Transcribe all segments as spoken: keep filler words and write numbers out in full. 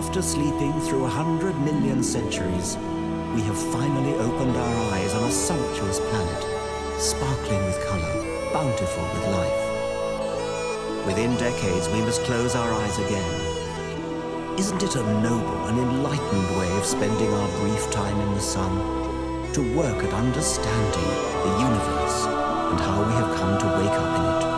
After sleeping through a hundred million centuries, we have finally opened our eyes on a sumptuous planet, sparkling with color, bountiful with life. Within decades, we must close our eyes again. Isn't it a noble and enlightened way of spending our brief time in the sun? To work at understanding the universe and how we have come to wake up in it.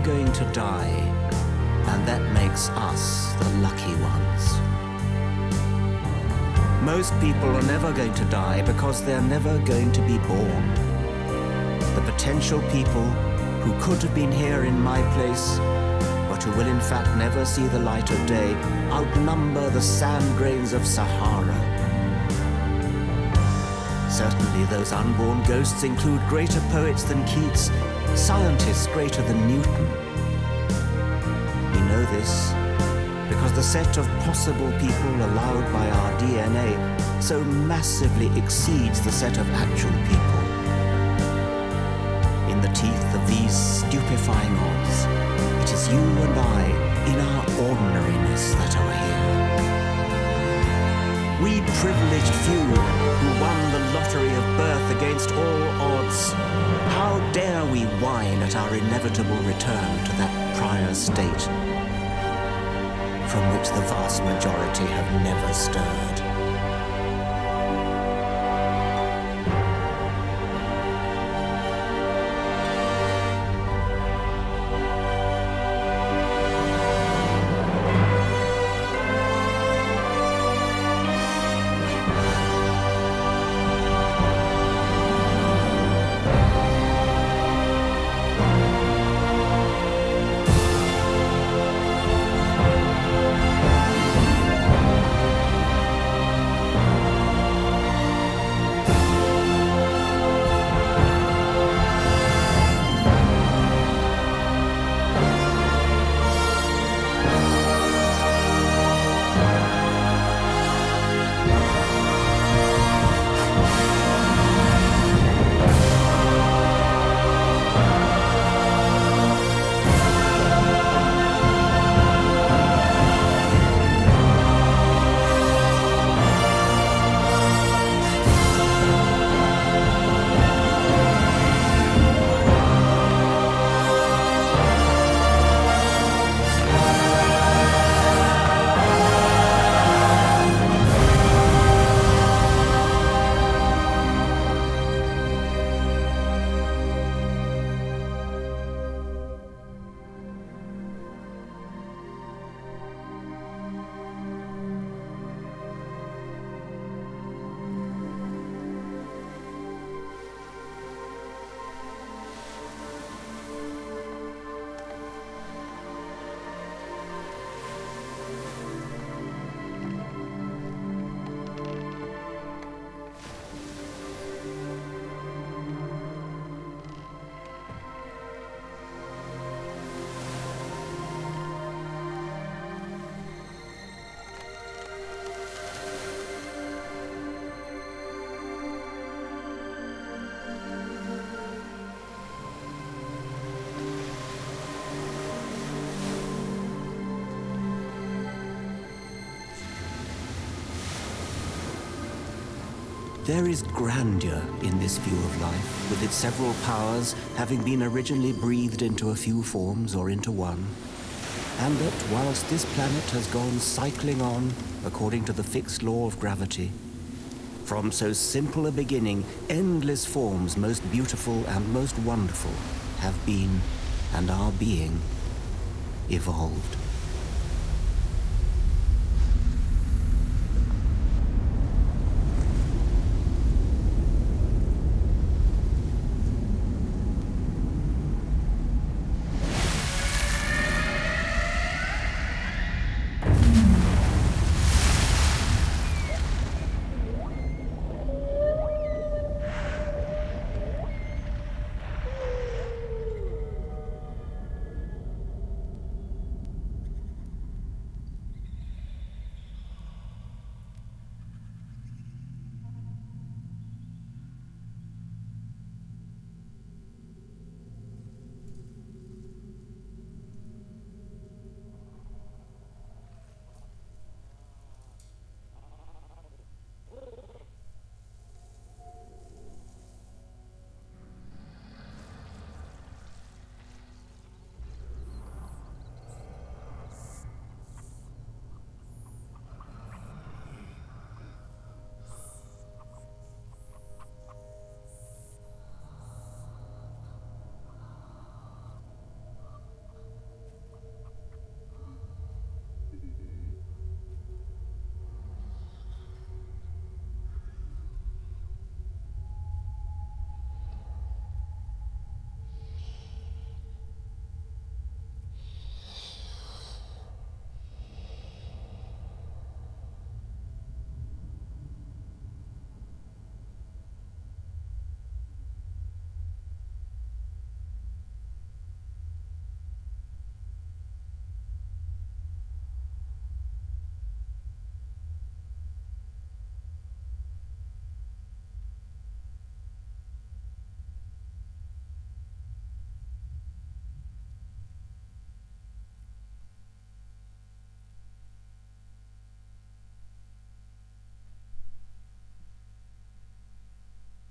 going to die, and that makes us the lucky ones. Most people are never going to die because they're never going to be born. The potential people who could have been here in my place, but who will in fact never see the light of day, outnumber the sand grains of Sahara. Certainly those unborn ghosts include greater poets than Keats, scientists greater than Newton. We know this because the set of possible people allowed by our D N A so massively exceeds the set of actual people. In the teeth of these stupefying odds, it is you and I, in our ordinariness, that are here. We privileged few who won the lottery of birth against all odds, how dare we whine at our inevitable return to that prior state from which the vast majority have never stirred? There is grandeur in this view of life, with its several powers having been originally breathed into a few forms or into one, and that whilst this planet has gone cycling on according to the fixed law of gravity, from so simple a beginning, endless forms most beautiful and most wonderful have been and are being evolved.